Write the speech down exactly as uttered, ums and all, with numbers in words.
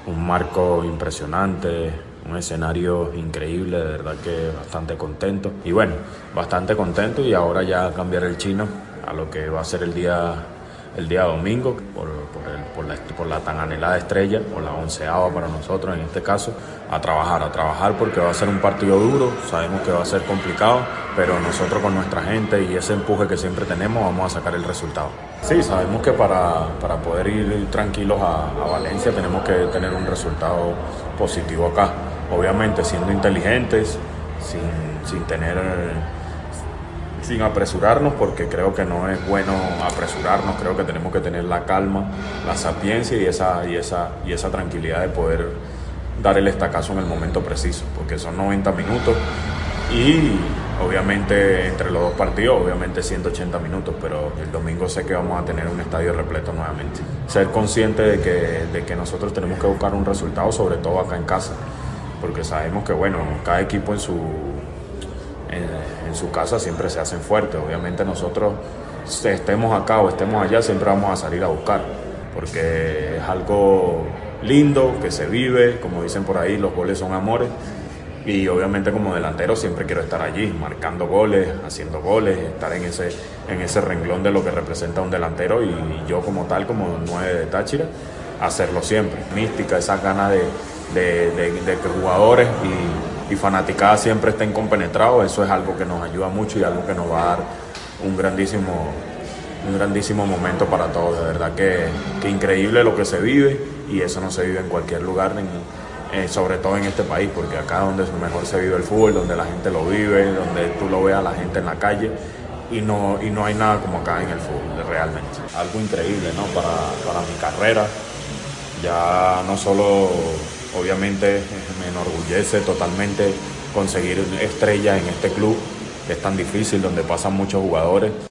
un marco impresionante, un escenario increíble, de verdad que bastante contento. Y bueno, bastante contento y ahora ya cambiar el chino a lo que va a ser el día, el día domingo, por, por, el, por, la, por la tan anhelada estrella, por la onceava para nosotros en este caso, a trabajar, a trabajar porque va a ser un partido duro, sabemos que va a ser complicado, pero nosotros con nuestra gente y ese empuje que siempre tenemos vamos a sacar el resultado. Sí, sabemos que para, para poder ir tranquilos a, a Valencia tenemos que tener un resultado positivo acá, obviamente siendo inteligentes, sin, sin tener... sin apresurarnos, porque creo que no es bueno apresurarnos, creo que tenemos que tener la calma, la sapiencia y esa, y esa, y esa tranquilidad de poder dar el estacazo en el momento preciso, porque son noventa minutos y obviamente entre los dos partidos, obviamente ciento ochenta minutos, pero el domingo sé que vamos a tener un estadio repleto nuevamente. Ser consciente de que, de que nosotros tenemos que buscar un resultado, sobre todo acá en casa, porque sabemos que bueno, cada equipo en su... En, en su casa siempre se hacen fuertes. Obviamente nosotros, estemos acá o estemos allá, siempre vamos a salir a buscar, porque es algo lindo, que se vive, como dicen por ahí, los goles son amores, y obviamente como delantero siempre quiero estar allí, marcando goles, haciendo goles, estar en ese, en ese renglón de lo que representa un delantero, y, y yo como tal, como nueve de Táchira, hacerlo siempre. Mística, esas ganas de, de, de, de que jugadores y y fanaticada siempre estén compenetrados, eso es algo que nos ayuda mucho y algo que nos va a dar un grandísimo, un grandísimo momento para todos. De verdad que, que increíble lo que se vive, y eso no se vive en cualquier lugar, en, eh, sobre todo en este país, porque acá es donde mejor se vive el fútbol, donde la gente lo vive, donde tú lo ves a la gente en la calle, y no, y no hay nada como acá en el fútbol, realmente. Algo increíble, ¿no? para, para mi carrera, ya no solo... Obviamente me enorgullece totalmente conseguir estrellas en este club, que es tan difícil, donde pasan muchos jugadores.